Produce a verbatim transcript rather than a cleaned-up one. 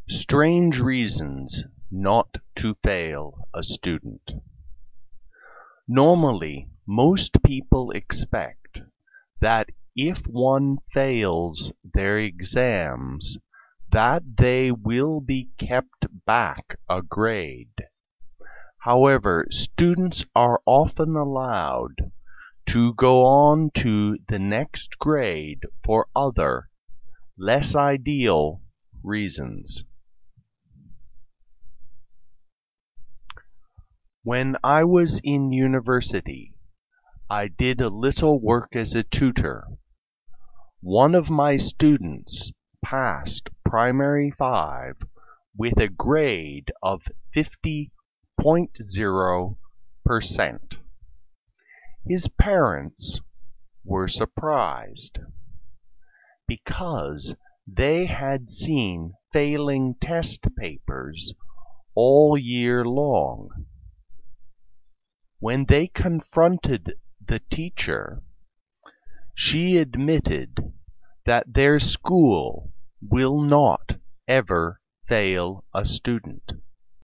Strange reasons not to fail a student. Normally, most people expect that if one fails their exams, that they will be kept back a grade. However, students are often allowed to go on to the next grade for other, less ideal reasons. When I was in university, I did a little work as a tutor. One of my students passed Primary five with a grade of fifty point zero percent. His parents were surprised because they had seen failing test papers all year long. When they confronted the teacher, she admitted that their school will not ever fail a student.